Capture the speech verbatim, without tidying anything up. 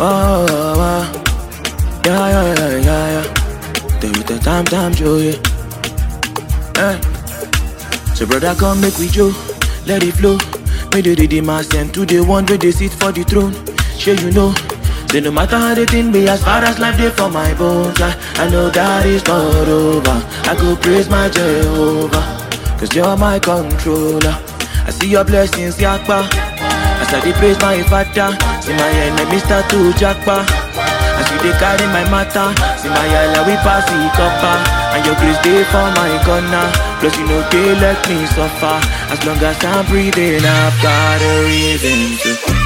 oh, oh, oh. Yeah, yeah, yeah, yeah, yeah. Then with the time, time, Joe, yeah. Hey. So brother, come make we Joe, let it flow. May they redeem us and to the one where they sit for the throne. Sure you know, say no matter how they think me, as far as life they for my bones, I, I know that it's not over. I go praise my Jehovah, cause you're my controller. I see your blessings, Yakba. As I dey praise my father, see my enemies start to jackpa. As you dey carry my matter, see my yalla we pass the copper. And your grace dey for my corner, plus you know they let me suffer. As long as I'm breathing, I've got a reason to